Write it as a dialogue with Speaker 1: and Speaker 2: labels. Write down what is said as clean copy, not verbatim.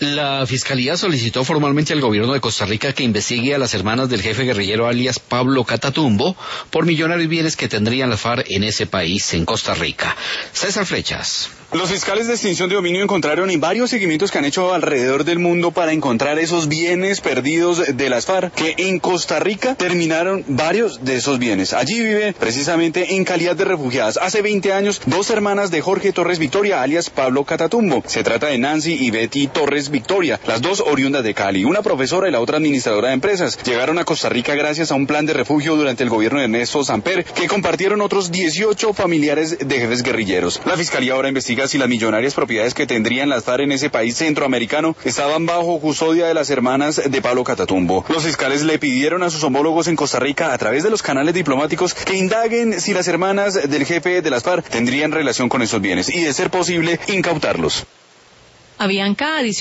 Speaker 1: La Fiscalía solicitó formalmente al gobierno de Costa Rica que investigue a las hermanas del jefe guerrillero alias Pablo Catatumbo por millonarios bienes que tendrían las FARC en ese país, en Costa Rica. César Flechas.
Speaker 2: Los fiscales de extinción de dominio encontraron en varios seguimientos que han hecho alrededor del mundo para encontrar esos bienes perdidos de las FARC, que en Costa Rica terminaron varios de esos bienes. Allí vive precisamente en calidad de refugiadas. Hace 20 años, dos hermanas de Jorge Torres Victoria, alias Pablo Catatumbo. Se trata de Nancy y Betty Torres Victoria, las dos oriundas de Cali, una profesora y la otra administradora de empresas. Llegaron a Costa Rica gracias a un plan de refugio durante el gobierno de Ernesto Samper, que compartieron otros 18 familiares de jefes guerrilleros. La Fiscalía ahora investiga si las millonarias propiedades que tendrían las FARC en ese país centroamericano estaban bajo custodia de las hermanas de Pablo Catatumbo. Los fiscales le pidieron a sus homólogos en Costa Rica, a través de los canales diplomáticos, que indaguen si las hermanas del jefe de las FARC tendrían relación con esos bienes y, de ser posible, incautarlos.
Speaker 3: Avianca